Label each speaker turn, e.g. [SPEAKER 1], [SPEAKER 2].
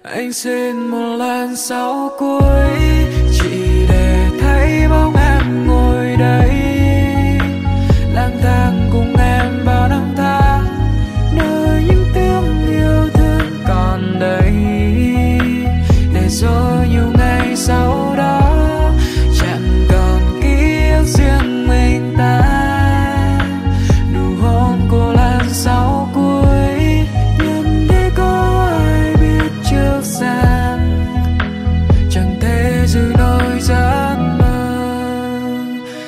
[SPEAKER 1] Anh xin một lần sau cuối chỉ để thấy bóng